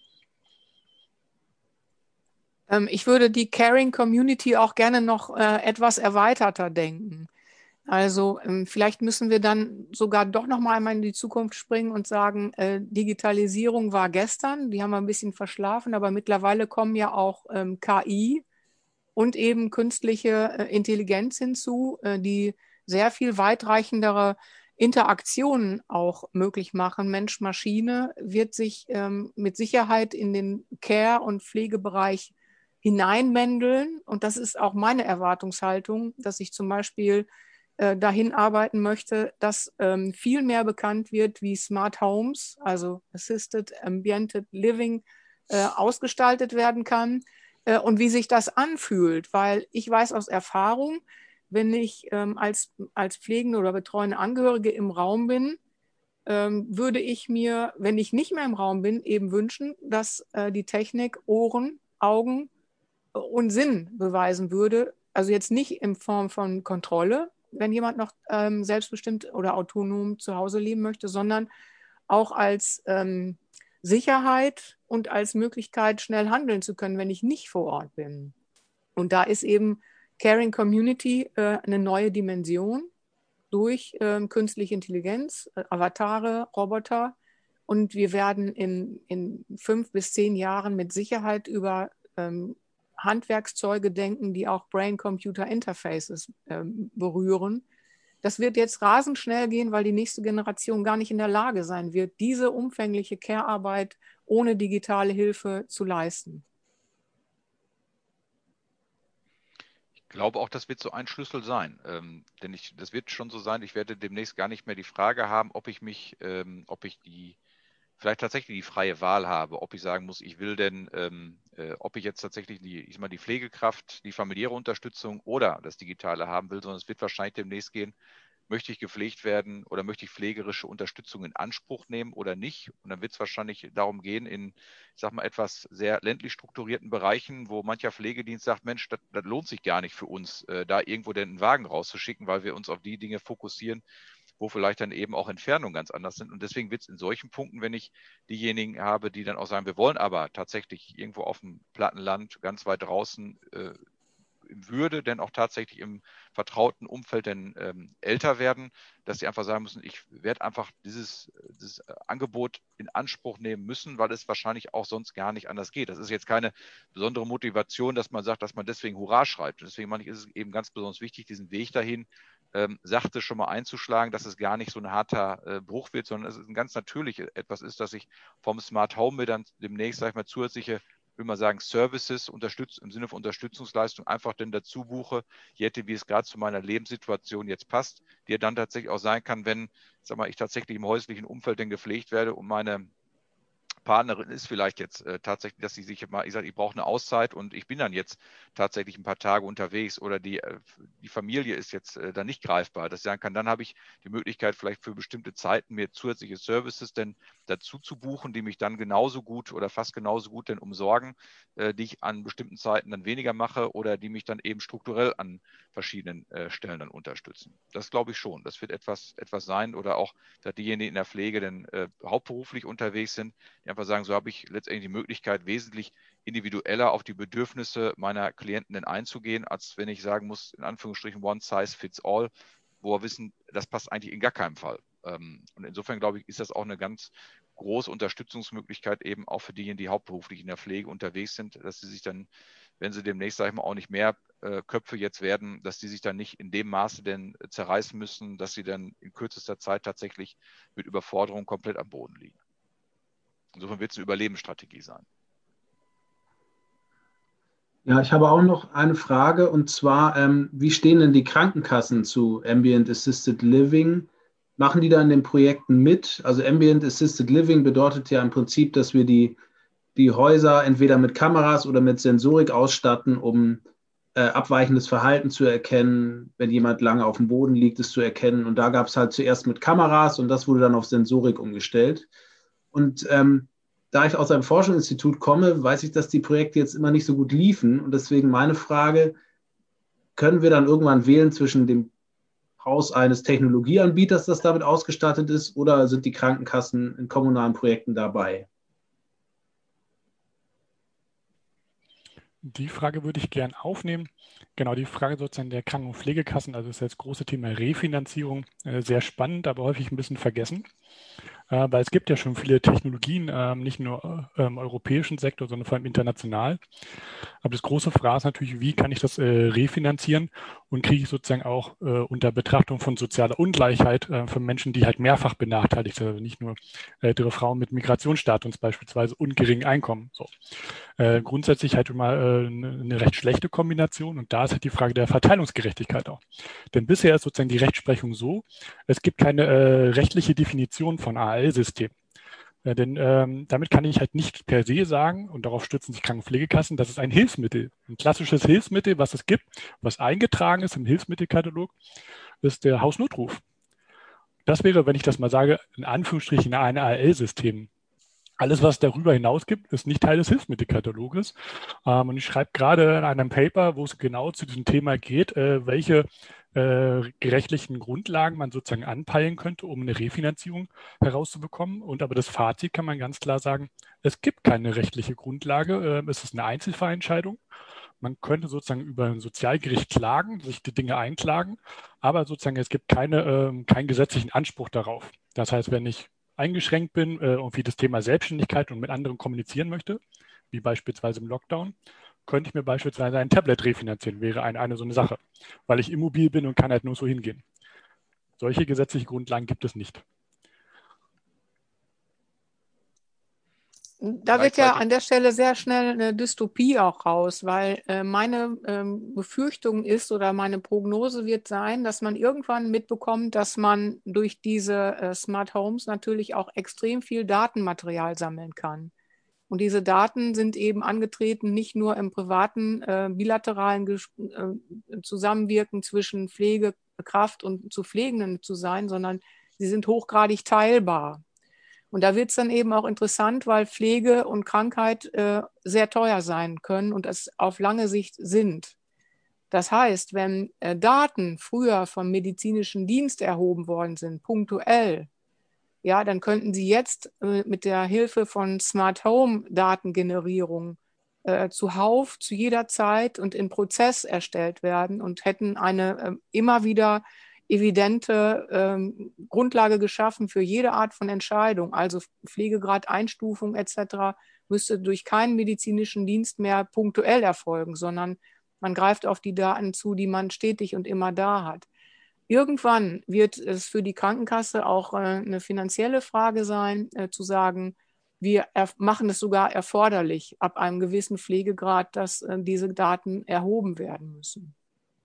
Ich würde die Caring Community auch gerne noch etwas erweiterter denken. Also vielleicht müssen wir dann sogar doch noch mal einmal in die Zukunft springen und sagen, Digitalisierung war gestern, die haben wir ein bisschen verschlafen, aber mittlerweile kommen ja auch KI und eben künstliche Intelligenz hinzu, die sehr viel weitreichendere Interaktionen auch möglich machen. Mensch-Maschine wird sich mit Sicherheit in den Care- und Pflegebereich hineinmändeln. Und das ist auch meine Erwartungshaltung, dass ich zum Beispiel dahin arbeiten möchte, dass viel mehr bekannt wird, wie Smart Homes, also Assisted Ambiented Living, ausgestaltet werden kann und wie sich das anfühlt. Weil ich weiß aus Erfahrung, wenn ich als pflegende oder betreuende Angehörige im Raum bin, würde ich mir, wenn ich nicht mehr im Raum bin, eben wünschen, dass die Technik Ohren, Augen und Sinn beweisen würde. Also jetzt nicht in Form von Kontrolle, wenn jemand noch selbstbestimmt oder autonom zu Hause leben möchte, sondern auch als Sicherheit und als Möglichkeit, schnell handeln zu können, wenn ich nicht vor Ort bin. Und da ist eben Caring Community eine neue Dimension durch künstliche Intelligenz, Avatare, Roboter. Und wir werden in 5 bis 10 Jahren mit Sicherheit über Handwerkszeuge denken, die auch Brain-Computer-Interfaces berühren. Das wird jetzt rasend schnell gehen, weil die nächste Generation gar nicht in der Lage sein wird, diese umfängliche Care-Arbeit ohne digitale Hilfe zu leisten. Ich glaube auch, das wird so ein Schlüssel sein. Denn das wird schon so sein, ich werde demnächst gar nicht mehr die Frage haben, ob ich vielleicht tatsächlich die freie Wahl habe, ob ich sagen muss, ich will denn, ob ich jetzt tatsächlich die Pflegekraft, die familiäre Unterstützung oder das Digitale haben will, sondern es wird wahrscheinlich demnächst gehen, möchte ich gepflegt werden oder möchte ich pflegerische Unterstützung in Anspruch nehmen oder nicht? Und dann wird es wahrscheinlich darum gehen, in, ich sag mal, etwas sehr ländlich strukturierten Bereichen, wo mancher Pflegedienst sagt, Mensch, das lohnt sich gar nicht für uns, da irgendwo den Wagen rauszuschicken, weil wir uns auf die Dinge fokussieren, wo vielleicht dann eben auch Entfernungen ganz anders sind. Und deswegen wird es in solchen Punkten, wenn ich diejenigen habe, die dann auch sagen, wir wollen aber tatsächlich irgendwo auf dem Plattenland ganz weit draußen würde, denn auch tatsächlich im vertrauten Umfeld denn älter werden, dass sie einfach sagen müssen, ich werde einfach dieses Angebot in Anspruch nehmen müssen, weil es wahrscheinlich auch sonst gar nicht anders geht. Das ist jetzt keine besondere Motivation, dass man sagt, dass man deswegen Hurra schreibt. Und deswegen meine ich, ist es eben ganz besonders wichtig, diesen Weg dahin sachte schon mal einzuschlagen, dass es gar nicht so ein harter Bruch wird, sondern es ist ein ganz natürlich etwas ist, dass ich vom Smart Home mir dann demnächst, sag ich mal, zusätzliche, will man sagen, Services im Sinne von Unterstützungsleistung einfach denn dazu buche, wie es gerade zu meiner Lebenssituation jetzt passt, die ja dann tatsächlich auch sein kann, wenn, sag mal, ich tatsächlich im häuslichen Umfeld denn gepflegt werde und meine Partnerin ist vielleicht jetzt tatsächlich, dass sie sich mal, ich sage, ich brauche eine Auszeit und ich bin dann jetzt tatsächlich ein paar Tage unterwegs oder die Familie ist jetzt dann nicht greifbar, dass ich sagen kann, dann habe ich die Möglichkeit, vielleicht für bestimmte Zeiten mir zusätzliche Services denn dazu zu buchen, die mich dann genauso gut oder fast genauso gut denn umsorgen, die ich an bestimmten Zeiten dann weniger mache oder die mich dann eben strukturell an verschiedenen Stellen dann unterstützen. Das glaube ich schon. Das wird etwas sein oder auch, dass diejenigen in der Pflege denn hauptberuflich unterwegs sind, die einfach sagen, so habe ich letztendlich die Möglichkeit, wesentlich individueller auf die Bedürfnisse meiner Klienten einzugehen, als wenn ich sagen muss, in Anführungsstrichen one size fits all, wo wir wissen, das passt eigentlich in gar keinem Fall. Und insofern, glaube ich, ist das auch eine ganz große Unterstützungsmöglichkeit eben auch für diejenigen, die hauptberuflich in der Pflege unterwegs sind, dass sie sich dann, wenn sie demnächst, sage ich mal, auch nicht mehr Köpfe jetzt werden, dass die sich dann nicht in dem Maße denn zerreißen müssen, dass sie dann in kürzester Zeit tatsächlich mit Überforderung komplett am Boden liegen. Insofern wird es eine Überlebensstrategie sein. Ja, ich habe auch noch eine Frage, und zwar, wie stehen denn die Krankenkassen zu Ambient Assisted Living? Machen die da in den Projekten mit? Also Ambient Assisted Living bedeutet ja im Prinzip, dass wir die Häuser entweder mit Kameras oder mit Sensorik ausstatten, um abweichendes Verhalten zu erkennen, wenn jemand lange auf dem Boden liegt, es zu erkennen. Und da gab es halt zuerst mit Kameras und das wurde dann auf Sensorik umgestellt. Und da ich aus einem Forschungsinstitut komme, weiß ich, dass die Projekte jetzt immer nicht so gut liefen. Und deswegen meine Frage, können wir dann irgendwann wählen zwischen dem Haus eines Technologieanbieters, das damit ausgestattet ist, oder sind die Krankenkassen in kommunalen Projekten dabei? Die Frage würde ich gern aufnehmen. Genau, die Frage sozusagen der Kranken- und Pflegekassen, also ist das große Thema Refinanzierung, sehr spannend, aber häufig ein bisschen vergessen. Weil es gibt ja schon viele Technologien, nicht nur im europäischen Sektor, sondern vor allem international. Aber das große Frage ist natürlich, wie kann ich das refinanzieren und kriege ich sozusagen auch unter Betrachtung von sozialer Ungleichheit für Menschen, die halt mehrfach benachteiligt sind, also nicht nur ältere Frauen mit Migrationsstatus beispielsweise und geringem Einkommen. So. Grundsätzlich halt immer eine recht schlechte Kombination, und da ist halt die Frage der Verteilungsgerechtigkeit auch. Denn bisher ist sozusagen die Rechtsprechung so, es gibt keine rechtliche Definition von AL-System. Denn damit kann ich halt nicht per se sagen, und darauf stützen sich Krankenpflegekassen, das ist ein Hilfsmittel, ein klassisches Hilfsmittel, was es gibt, was eingetragen ist im Hilfsmittelkatalog, ist der Hausnotruf. Das wäre, wenn ich das mal sage, in Anführungsstrichen ein AL-System. Alles, was darüber hinaus gibt, ist nicht Teil des Hilfsmittelkataloges. Und ich schreibe gerade in einem Paper, wo es genau zu diesem Thema geht, welche rechtlichen Grundlagen man sozusagen anpeilen könnte, um eine Refinanzierung herauszubekommen. Und aber das Fazit kann man ganz klar sagen, es gibt keine rechtliche Grundlage. Es ist eine Einzelfallentscheidung. Man könnte sozusagen über ein Sozialgericht klagen, sich die Dinge einklagen, aber sozusagen es gibt keinen gesetzlichen Anspruch darauf. Das heißt, wenn ich eingeschränkt bin, irgendwie das Thema Selbstständigkeit und mit anderen kommunizieren möchte, wie beispielsweise im Lockdown, könnte ich mir beispielsweise ein Tablet refinanzieren, wäre eine so eine Sache, weil ich immobil bin und kann halt nur so hingehen. Solche gesetzliche Grundlagen gibt es nicht. Da wird ja an der Stelle sehr schnell eine Dystopie auch raus, weil meine Befürchtung ist oder meine Prognose wird sein, dass man irgendwann mitbekommt, dass man durch diese Smart Homes natürlich auch extrem viel Datenmaterial sammeln kann. Und diese Daten sind eben angetreten, nicht nur im privaten, bilateralen Zusammenwirken zwischen Pflegekraft und zu Pflegenden zu sein, sondern sie sind hochgradig teilbar. Und da wird es dann eben auch interessant, weil Pflege und Krankheit sehr teuer sein können und es auf lange Sicht sind. Das heißt, wenn Daten früher vom medizinischen Dienst erhoben worden sind, punktuell, ja, dann könnten sie jetzt mit der Hilfe von Smart Home Datengenerierung zuhauf, zu jeder Zeit und in Prozess erstellt werden und hätten eine immer wieder evidente Grundlage geschaffen für jede Art von Entscheidung. Also Pflegegrad, Einstufung etc. müsste durch keinen medizinischen Dienst mehr punktuell erfolgen, sondern man greift auf die Daten zu, die man stetig und immer da hat. Irgendwann wird es für die Krankenkasse auch eine finanzielle Frage sein, zu sagen, wir machen es sogar erforderlich, ab einem gewissen Pflegegrad, dass diese Daten erhoben werden müssen.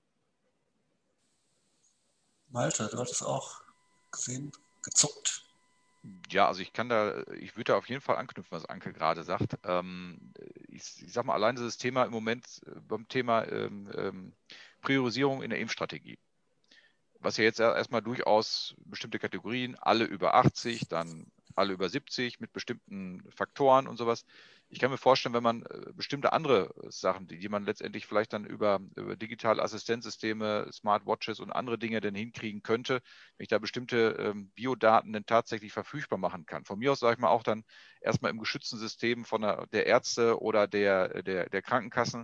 Malte, du hattest auch gesehen, gezuckt. Ja, also ich würde da auf jeden Fall anknüpfen, was Anke gerade sagt. Ich sag mal, allein dieses Thema im Moment beim Thema Priorisierung in der Impfstrategie. Was ja jetzt erstmal durchaus bestimmte Kategorien, alle über 80, dann alle über 70 mit bestimmten Faktoren und sowas. Ich kann mir vorstellen, wenn man bestimmte andere Sachen, die man letztendlich vielleicht dann über digitale Assistenzsysteme, Smartwatches und andere Dinge dann hinkriegen könnte, wenn ich da bestimmte Biodaten dann tatsächlich verfügbar machen kann. Von mir aus sage ich mal auch dann erstmal im geschützten System von der Ärzte oder der Krankenkassen,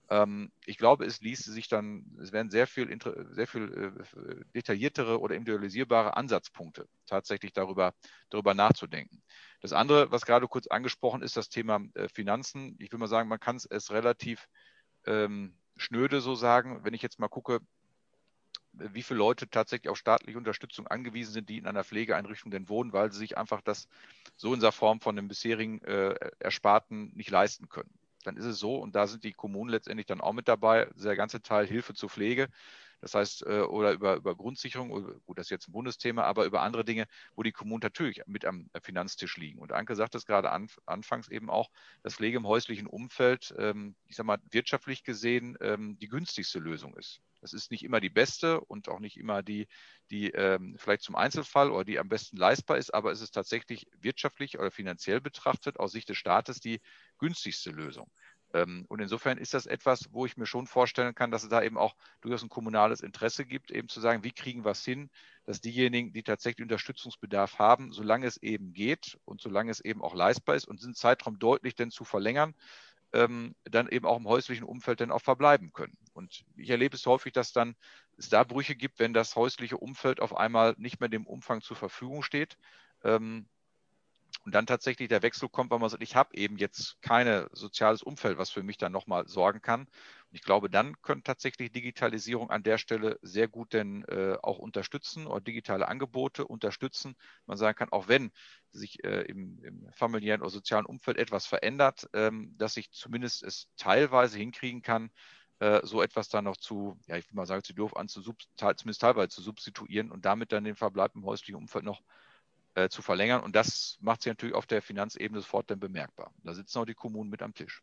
Ich glaube, es werden sehr viel detailliertere oder individualisierbare Ansatzpunkte, tatsächlich darüber nachzudenken. Das andere, was gerade kurz angesprochen ist, das Thema Finanzen. Ich will mal sagen, man kann es relativ schnöde so sagen, wenn ich jetzt mal gucke, wie viele Leute tatsächlich auf staatliche Unterstützung angewiesen sind, die in einer Pflegeeinrichtung denn wohnen, weil sie sich einfach das so in der Form von dem bisherigen Ersparten nicht leisten können. Dann ist es so, und da sind die Kommunen letztendlich dann auch mit dabei, der ganze Teil Hilfe zur Pflege, das heißt, oder über Grundsicherung, gut, das ist jetzt ein Bundesthema, aber über andere Dinge, wo die Kommunen natürlich mit am Finanztisch liegen. Und Anke sagt es gerade anfangs eben auch, dass Pflege im häuslichen Umfeld, ich sag mal, wirtschaftlich gesehen die günstigste Lösung ist. Das ist nicht immer die beste und auch nicht immer die vielleicht zum Einzelfall oder die am besten leistbar ist, aber es ist tatsächlich wirtschaftlich oder finanziell betrachtet aus Sicht des Staates die günstigste Lösung. Und insofern ist das etwas, wo ich mir schon vorstellen kann, dass es da eben auch durchaus ein kommunales Interesse gibt, eben zu sagen, wie kriegen wir es hin, dass diejenigen, die tatsächlich Unterstützungsbedarf haben, solange es eben geht und solange es eben auch leistbar ist und diesen Zeitraum deutlich denn zu verlängern, dann eben auch im häuslichen Umfeld dann auch verbleiben können. Und ich erlebe es häufig, dass dann es da Brüche gibt, wenn das häusliche Umfeld auf einmal nicht mehr in dem Umfang zur Verfügung steht. Und dann tatsächlich der Wechsel kommt, weil man sagt, ich habe eben jetzt kein soziales Umfeld, was für mich dann nochmal sorgen kann. Und ich glaube, dann könnte tatsächlich Digitalisierung an der Stelle sehr gut denn auch unterstützen oder digitale Angebote unterstützen. Man sagen kann, auch wenn sich im familiären oder sozialen Umfeld etwas verändert, dass ich zumindest es teilweise hinkriegen kann, so etwas dann noch ich will mal sagen, zu doof an, zumindest teilweise zu substituieren und damit dann den Verbleib im häuslichen Umfeld noch zu verlängern. Und das macht sich natürlich auf der Finanzebene sofort dann bemerkbar. Da sitzen auch die Kommunen mit am Tisch.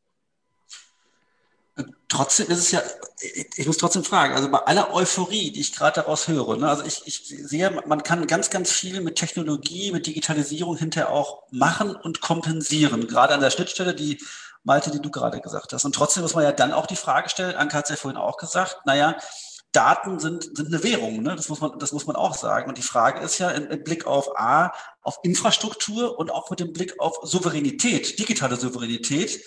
Trotzdem ist es ja, ich muss trotzdem fragen, also bei aller Euphorie, die ich gerade daraus höre, ne, also ich sehe, man kann ganz, ganz viel mit Technologie, mit Digitalisierung hinterher auch machen und kompensieren, gerade an der Schnittstelle, die Malte, die du gerade gesagt hast. Und trotzdem muss man ja dann auch die Frage stellen, Anke hat es ja vorhin auch gesagt, naja, Daten sind eine Währung, ne? Das muss man auch sagen. Und die Frage ist ja im Blick auf Infrastruktur und auch mit dem Blick auf Souveränität, digitale Souveränität.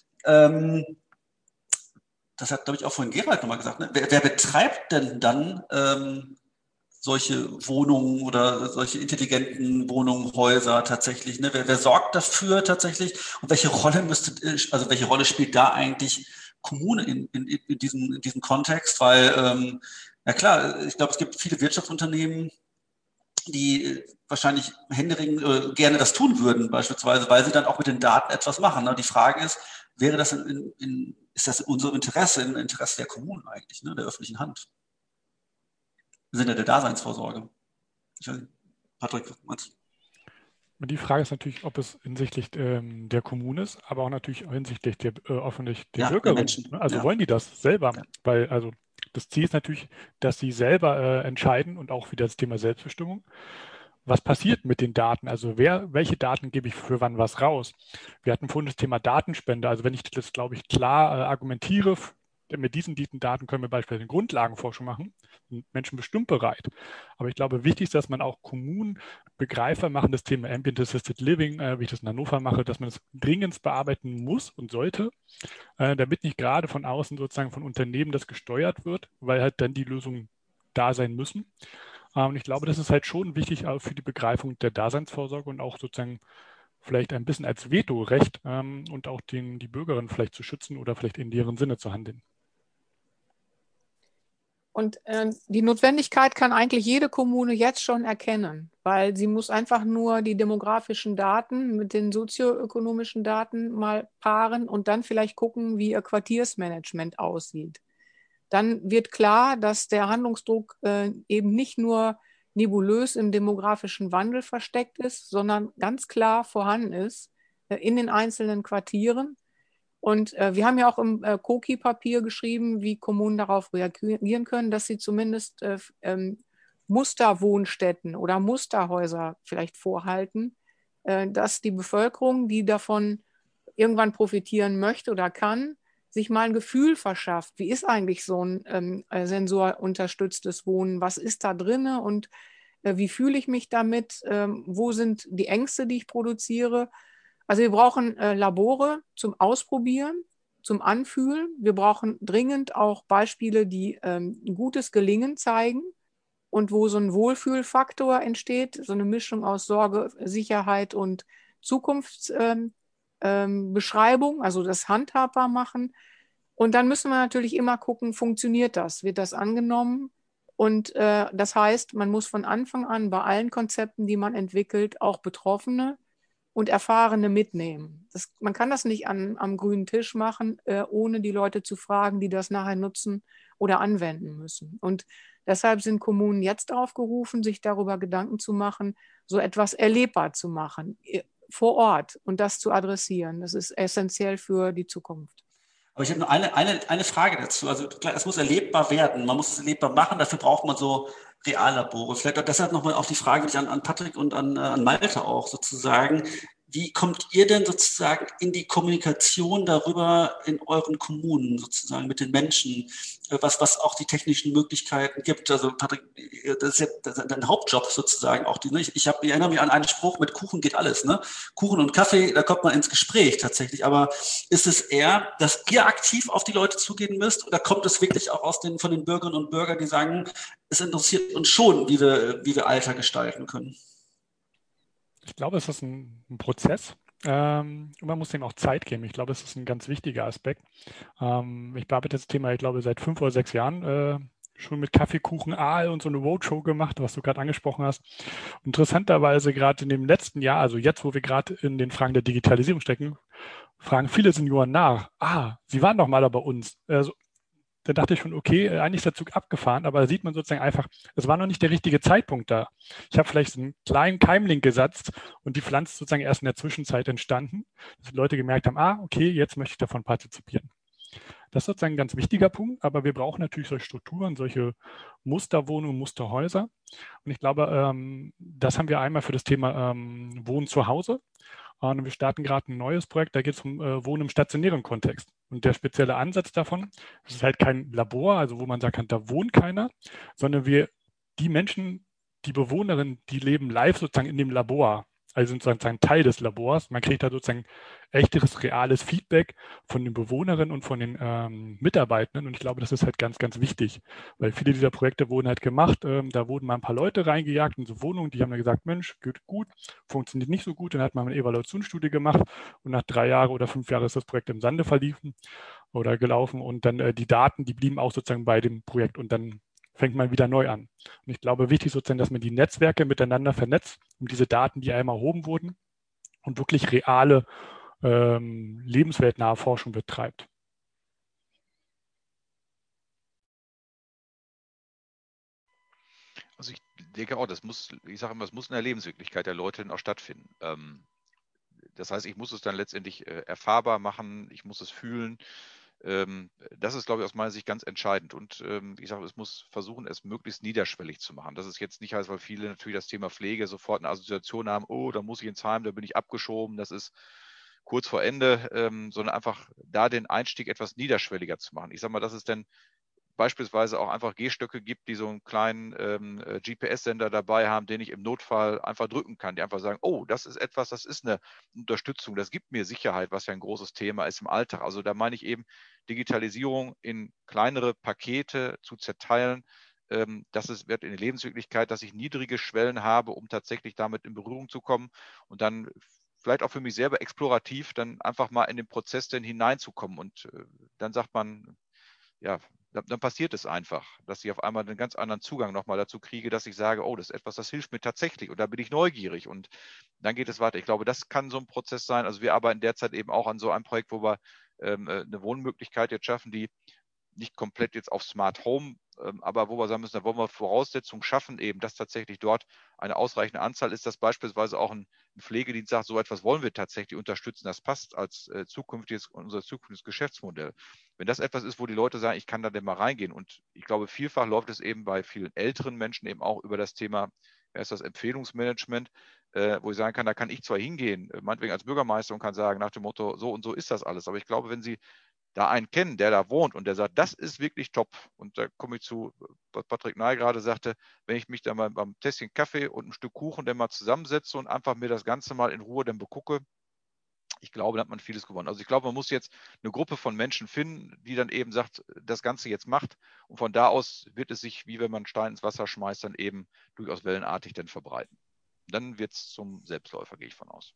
Das hat, glaube ich, auch vorhin Gerald nochmal gesagt. Ne? Wer betreibt denn dann solche Wohnungen oder solche intelligenten Wohnungen, Häuser tatsächlich? Ne? Wer sorgt dafür tatsächlich? Und welche Rolle spielt da eigentlich Kommune in diesem Kontext? Weil, ja klar, ich glaube, es gibt viele Wirtschaftsunternehmen, die wahrscheinlich händeringend gerne das tun würden, beispielsweise, weil sie dann auch mit den Daten etwas machen. Ne? Die Frage ist, wäre das ist das in unserem Interesse, im Interesse der Kommunen eigentlich, ne? Der öffentlichen Hand? Im Sinne der Daseinsvorsorge. Patrick, was meinst du? Die Frage ist natürlich, ob es hinsichtlich der Kommune ist, aber auch natürlich hinsichtlich der Bürgerinnen. Ne? Also wollen die das selber? Ja. Weil also das Ziel ist natürlich, dass sie selber entscheiden und auch wieder das Thema Selbstbestimmung. Was passiert mit den Daten? Also welche Daten gebe ich für wann was raus? Wir hatten vorhin das Thema Datenspende. Also wenn ich das, glaube ich, klar argumentiere, mit diesen Daten können wir beispielsweise Grundlagenforschung machen, sind Menschen bestimmt bereit. Aber ich glaube, wichtig ist, dass man auch Kommunen begreifbar machen, das Thema Ambient Assisted Living, wie ich das in Hannover mache, dass man das dringend bearbeiten muss und sollte, damit nicht gerade von außen sozusagen von Unternehmen das gesteuert wird, weil halt dann die Lösungen da sein müssen. Und ich glaube, das ist halt schon wichtig für die Begreifung der Daseinsvorsorge und auch sozusagen vielleicht ein bisschen als Vetorecht und auch die Bürgerinnen vielleicht zu schützen oder vielleicht in deren Sinne zu handeln. Und die Notwendigkeit kann eigentlich jede Kommune jetzt schon erkennen, weil sie muss einfach nur die demografischen Daten mit den sozioökonomischen Daten mal paaren und dann vielleicht gucken, wie ihr Quartiersmanagement aussieht. Dann wird klar, dass der Handlungsdruck eben nicht nur nebulös im demografischen Wandel versteckt ist, sondern ganz klar vorhanden ist in den einzelnen Quartieren. Und wir haben ja auch im COKI-Papier geschrieben, wie Kommunen darauf reagieren können, dass sie zumindest Musterwohnstätten oder Musterhäuser vielleicht vorhalten, dass die Bevölkerung, die davon irgendwann profitieren möchte oder kann, sich mal ein Gefühl verschafft, wie ist eigentlich so ein sensorunterstütztes Wohnen, was ist da drin und wie fühle ich mich damit, wo sind die Ängste, die ich produziere. Also wir brauchen Labore zum Ausprobieren zum Anfühlen. Wir brauchen dringend auch Beispiele, die ein gutes Gelingen zeigen und wo so ein Wohlfühlfaktor entsteht, so eine Mischung aus Sorge, Sicherheit und Zukunftsbeschreibung, also das handhabbar machen. Und dann müssen wir natürlich immer gucken, funktioniert das? Wird das angenommen? Und das heißt, man muss von Anfang an bei allen Konzepten, die man entwickelt, auch Betroffene und Erfahrene mitnehmen. Man kann das nicht am grünen Tisch machen, ohne die Leute zu fragen, die das nachher nutzen oder anwenden müssen. Und deshalb sind Kommunen jetzt aufgerufen, sich darüber Gedanken zu machen, so etwas erlebbar zu machen, vor Ort und das zu adressieren. Das ist essentiell für die Zukunft. Aber ich habe nur eine Frage dazu. Also klar, es muss erlebbar werden. Man muss es erlebbar machen. Dafür braucht man so Reallabore. Vielleicht deshalb nochmal auf die Frage an Patrick und an Malte auch sozusagen. Wie kommt ihr denn sozusagen in die Kommunikation darüber in euren Kommunen sozusagen mit den Menschen, was auch die technischen Möglichkeiten gibt? Also Patrick, das ist ja dein Hauptjob sozusagen auch. Ich erinnere mich an einen Spruch, mit Kuchen geht alles. Ne? Kuchen und Kaffee, da kommt man ins Gespräch tatsächlich. Aber ist es eher, dass ihr aktiv auf die Leute zugehen müsst oder kommt es wirklich auch von den Bürgerinnen und Bürgern, die sagen, es interessiert uns schon, wie wir Alter gestalten können? Ich glaube, es ist ein Prozess. Und man muss dem auch Zeit geben. Ich glaube, es ist ein ganz wichtiger Aspekt. Ich bearbeite das Thema, ich glaube, seit 5 oder 6 Jahren schon mit Kaffeekuchen, Aal und so eine Roadshow gemacht, was du gerade angesprochen hast. Interessanterweise gerade in dem letzten Jahr, also jetzt, wo wir gerade in den Fragen der Digitalisierung stecken, fragen viele Senioren nach, Sie waren doch mal da bei uns. Da dachte ich schon, okay, eigentlich ist der Zug abgefahren, aber da sieht man sozusagen einfach, es war noch nicht der richtige Zeitpunkt da. Ich habe vielleicht so einen kleinen Keimling gesetzt und die Pflanze sozusagen erst in der Zwischenzeit entstanden, dass die Leute gemerkt haben, okay, jetzt möchte ich davon partizipieren. Das ist sozusagen ein ganz wichtiger Punkt, aber wir brauchen natürlich solche Strukturen, solche Musterwohnungen, Musterhäuser. Und ich glaube, das haben wir einmal für das Thema Wohnen zu Hause. Und wir starten gerade ein neues Projekt, da geht es um Wohnen im stationären Kontext. Und der spezielle Ansatz davon, es ist halt kein Labor, also wo man sagen kann, da wohnt keiner, sondern die Menschen, die Bewohnerinnen, die leben live sozusagen in dem Labor, also sind sozusagen Teil des Labors. Man kriegt da sozusagen echteres, reales Feedback von den Bewohnerinnen und von den Mitarbeitenden. Und ich glaube, das ist halt ganz, ganz wichtig, weil viele dieser Projekte wurden halt gemacht. Da wurden mal ein paar Leute reingejagt in so Wohnungen, die haben dann gesagt, Mensch, geht gut, funktioniert nicht so gut. Dann hat man eine Evaluationsstudie gemacht und nach 3 Jahren oder 5 Jahren ist das Projekt im Sande verliefen oder gelaufen. Und dann die Daten, die blieben auch sozusagen bei dem Projekt und dann fängt man wieder neu an. Und ich glaube, wichtig sozusagen, dass man die Netzwerke miteinander vernetzt, um diese Daten, die einmal erhoben wurden, und wirklich reale, lebensweltnahe Forschung betreibt. Also ich denke auch, ich sage immer, es muss in der Lebenswirklichkeit der Leute dann auch stattfinden. Das heißt, ich muss es dann letztendlich erfahrbar machen, ich muss es fühlen. Das ist, glaube ich, aus meiner Sicht ganz entscheidend. Und ich sage, es muss versuchen, es möglichst niederschwellig zu machen. Das ist jetzt nicht heißt, weil viele natürlich das Thema Pflege sofort eine Assoziation haben, oh, da muss ich ins Heim, da bin ich abgeschoben, das ist kurz vor Ende, sondern einfach da den Einstieg etwas niederschwelliger zu machen. Ich sage mal, dass es denn beispielsweise auch einfach Gehstöcke gibt, die so einen kleinen GPS-Sender dabei haben, den ich im Notfall einfach drücken kann, die einfach sagen, oh, das ist etwas, das ist eine Unterstützung, das gibt mir Sicherheit, was ja ein großes Thema ist im Alltag. Also da meine ich eben Digitalisierung in kleinere Pakete zu zerteilen, wird in der Lebenswirklichkeit, dass ich niedrige Schwellen habe, um tatsächlich damit in Berührung zu kommen und dann vielleicht auch für mich selber explorativ dann einfach mal in den Prozess denn hineinzukommen und dann sagt man, ja, dann passiert es einfach, dass ich auf einmal einen ganz anderen Zugang nochmal dazu kriege, dass ich sage, oh, das ist etwas, das hilft mir tatsächlich und da bin ich neugierig und dann geht es weiter. Ich glaube, das kann so ein Prozess sein. Also wir arbeiten derzeit eben auch an so einem Projekt, wo wir eine Wohnmöglichkeit jetzt schaffen, die nicht komplett jetzt auf Smart Home, aber wo wir sagen müssen, da wollen wir Voraussetzungen schaffen, eben, dass tatsächlich dort eine ausreichende Anzahl ist, dass beispielsweise auch ein Pflegedienst sagt, so etwas wollen wir tatsächlich unterstützen, das passt als unser zukünftiges Geschäftsmodell. Wenn das etwas ist, wo die Leute sagen, ich kann da denn mal reingehen und ich glaube, vielfach läuft es eben bei vielen älteren Menschen eben auch über das Thema, das Empfehlungsmanagement, wo ich sagen kann, da kann ich zwar hingehen, meinetwegen als Bürgermeister und kann sagen, nach dem Motto, so und so ist das alles, aber ich glaube, wenn Sie da einen kennen, der da wohnt und der sagt, das ist wirklich top. Und da komme ich zu, was Patrick Ney gerade sagte, wenn ich mich da mal beim Tässchen Kaffee und ein Stück Kuchen dann mal zusammensetze und einfach mir das Ganze mal in Ruhe dann begucke, Ich glaube, da hat man vieles gewonnen. Also ich glaube, man muss jetzt eine Gruppe von Menschen finden, die dann eben sagt, das Ganze jetzt macht. Und von da aus wird es sich, wie wenn man Stein ins Wasser schmeißt, dann eben durchaus wellenartig dann verbreiten. Dann wird es zum Selbstläufer, gehe ich von aus.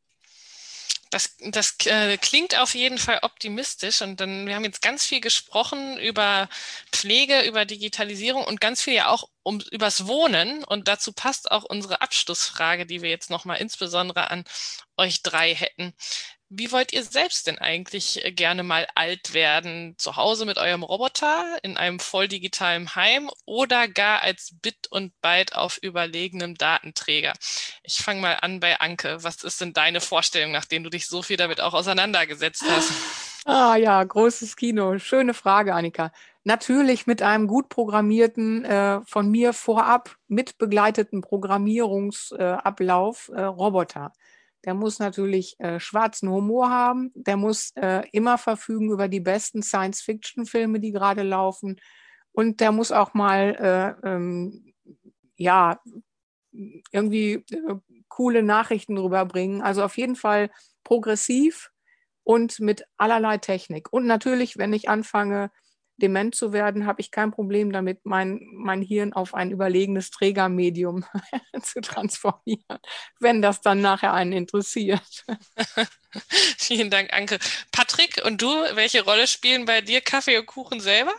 Das klingt auf jeden Fall optimistisch und wir haben jetzt ganz viel gesprochen über Pflege, über Digitalisierung und ganz viel ja auch übers Wohnen und dazu passt auch unsere Abschlussfrage, die wir jetzt nochmal insbesondere an euch drei hätten. Wie wollt ihr selbst denn eigentlich gerne mal alt werden? Zu Hause mit eurem Roboter, in einem voll digitalen Heim oder gar als Bit und Byte auf überlegenem Datenträger? Ich fange mal an bei Anke. Was ist denn deine Vorstellung, nachdem du dich so viel damit auch auseinandergesetzt hast? Ah ja, großes Kino. Schöne Frage, Annika. Natürlich mit einem gut programmierten, von mir vorab mitbegleiteten Programmierungsablauf Roboter. Der muss natürlich schwarzen Humor haben. Der muss immer verfügen über die besten Science-Fiction-Filme, die gerade laufen. Und der muss auch mal irgendwie coole Nachrichten rüberbringen. Also auf jeden Fall progressiv und mit allerlei Technik. Und natürlich, wenn ich anfange, dement zu werden, habe ich kein Problem damit, mein Hirn auf ein überlegenes Trägermedium zu transformieren, wenn das dann nachher einen interessiert. Vielen Dank, Anke. Patrick, und du, welche Rolle spielen bei dir Kaffee und Kuchen selber?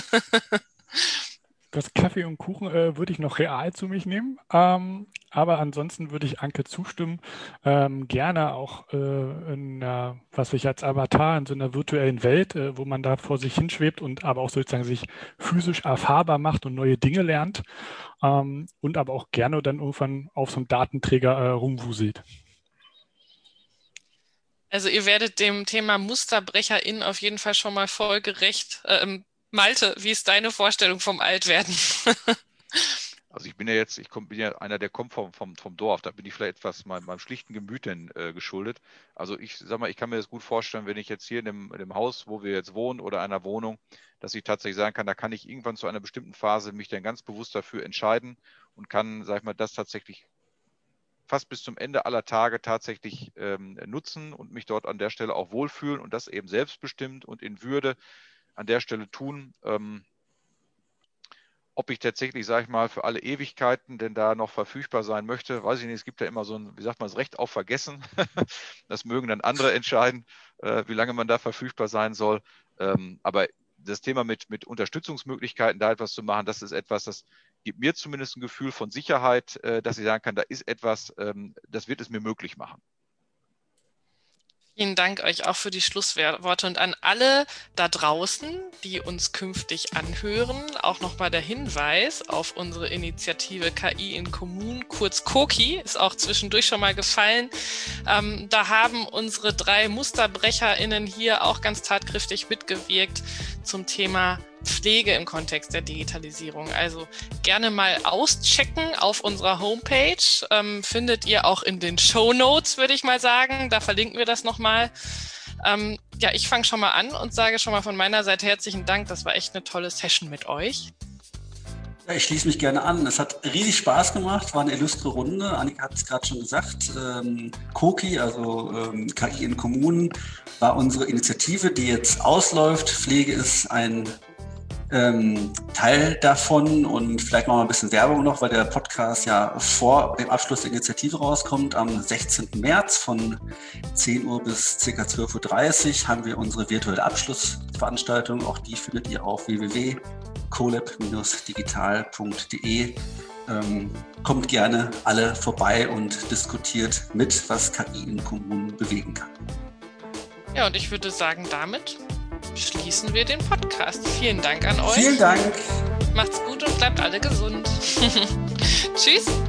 Das Kaffee und Kuchen würde ich noch real zu mich nehmen, aber ansonsten würde ich Anke zustimmen. Gerne auch was ich als Avatar in so einer virtuellen Welt, wo man da vor sich hinschwebt und aber auch sozusagen sich physisch erfahrbar macht und neue Dinge lernt und aber auch gerne dann irgendwann auf so einem Datenträger rumwuselt. Also ihr werdet dem Thema MusterbrecherInnen auf jeden Fall schon mal folgerecht. Malte, wie ist deine Vorstellung vom Altwerden? Also ich bin ja einer, der kommt vom Dorf, da bin ich vielleicht etwas meinem schlichten Gemüt geschuldet. Also ich sag mal, ich kann mir das gut vorstellen, wenn ich jetzt hier in dem Haus, wo wir jetzt wohnen oder einer Wohnung, dass ich tatsächlich sagen kann, da kann ich irgendwann zu einer bestimmten Phase mich dann ganz bewusst dafür entscheiden und kann, sag ich mal, das tatsächlich fast bis zum Ende aller Tage tatsächlich nutzen und mich dort an der Stelle auch wohlfühlen und das eben selbstbestimmt und in Würde an der Stelle tun. Ob ich tatsächlich, sage ich mal, für alle Ewigkeiten denn da noch verfügbar sein möchte, weiß ich nicht. Es gibt ja immer so ein, wie sagt man, das Recht auf Vergessen. Das mögen dann andere entscheiden, wie lange man da verfügbar sein soll. Aber das Thema mit Unterstützungsmöglichkeiten, da etwas zu machen, das ist etwas, das gibt mir zumindest ein Gefühl von Sicherheit, dass ich sagen kann, da ist etwas, das wird es mir möglich machen. Vielen Dank euch auch für die Schlussworte und an alle da draußen, die uns künftig anhören, auch nochmal der Hinweis auf unsere Initiative KI in Kommunen, kurz KOKI, ist auch zwischendurch schon mal gefallen. Da haben unsere 3 MusterbrecherInnen hier auch ganz tatkräftig mitgewirkt zum Thema Pflege im Kontext der Digitalisierung. Also gerne mal auschecken auf unserer Homepage. Findet ihr auch in den Shownotes, würde ich mal sagen. Da verlinken wir das nochmal. Ich fange schon mal an und sage schon mal von meiner Seite herzlichen Dank. Das war echt eine tolle Session mit euch. Ja, ich schließe mich gerne an. Es hat riesig Spaß gemacht, war eine illustre Runde. Annika hat es gerade schon gesagt. KOKI, also KI in Kommunen, war unsere Initiative, die jetzt ausläuft. Pflege ist ein Teil davon und vielleicht machen wir ein bisschen Werbung noch, weil der Podcast ja vor dem Abschluss der Initiative rauskommt. Am 16. März von 10 Uhr bis ca. 12.30 Uhr haben wir unsere virtuelle Abschlussveranstaltung. Auch die findet ihr auf www.colab-digital.de. Kommt gerne alle vorbei und diskutiert mit, was KI in Kommunen bewegen kann. Ja, und ich würde sagen, damit schließen wir den Podcast. Vielen Dank an euch. Vielen Dank. Macht's gut und bleibt alle gesund. Tschüss.